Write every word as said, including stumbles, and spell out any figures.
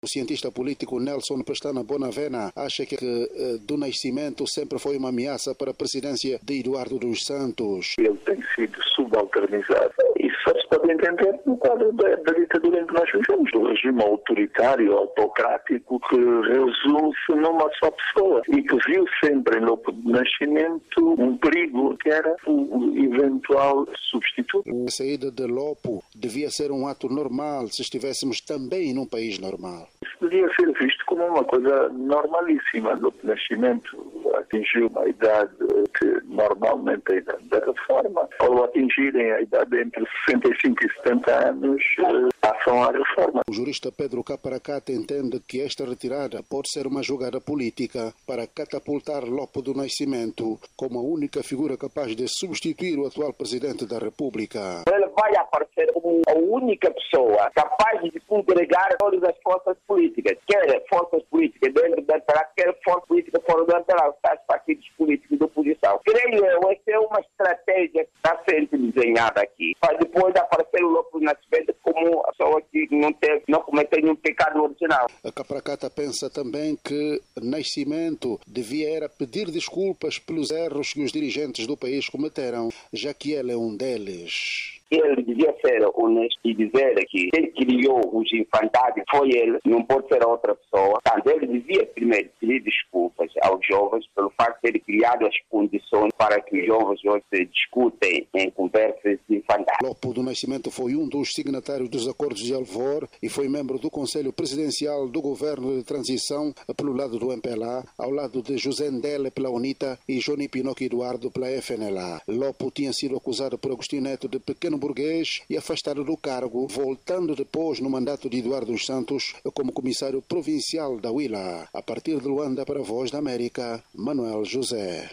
O cientista político Nelson Pestana Bonavena acha que uh, do Nascimento sempre foi uma ameaça para a presidência de Eduardo dos Santos. Ele tem sido subalternizado. Isso só se pode entender no quadro da, da ditadura em que nós vivemos, do regime autoritário, autocrático, que resume-se numa só pessoa e que viu sempre em Lopo do Nascimento um perigo que era o eventual substituto. A saída de Lopo devia ser um ato normal se estivéssemos também num país normal. Isso devia ser visto como uma coisa normalíssima. Lopo do Nascimento atingiu a idade que normalmente é a idade da reforma. Ao atingirem a idade entre sessenta e cinco e setenta anos, passam à reforma. O jurista Pedro Caparacata entende que esta retirada pode ser uma jogada política para catapultar Lopo do Nascimento como a única figura capaz de substituir o atual presidente da República. Ele vai aparecer como a única pessoa capaz de congregar todas as forças políticas, quer forças políticas dentro do Imperial, quer forças políticas fora do Imperial, tais partidos políticos de oposição. Creio eu, essa é uma estratégia que está sendo desenhada aqui, para depois aparecer o Lopo do Nascimento como a pessoa que não, teve, não cometeu nenhum pecado original. A Capracata pensa também que Nascimento devia era pedir desculpas pelos erros que os dirigentes do país cometeram, já que ele é um deles. Ele devia ser honesto e dizer que quem criou os infantários foi ele, não pode ser outra pessoa. Portanto, ele devia primeiro pedir desculpas aos jovens pelo facto de ter criado as condições para que os jovens hoje se discutem em conversas infantárias. Lopo do Nascimento foi um dos signatários dos acordos de Alvor e foi membro do Conselho Presidencial do Governo de Transição pelo lado do M P L A, ao lado de José Ndele pela UNITA e Johnny Pinocchio Eduardo pela F N L A. Lopo tinha sido acusado por Agostinho Neto de pequeno burguês e afastado do cargo, voltando depois no mandato de Eduardo dos Santos como comissário provincial da Huila. A partir de Luanda para a Voz da América, Manuel José.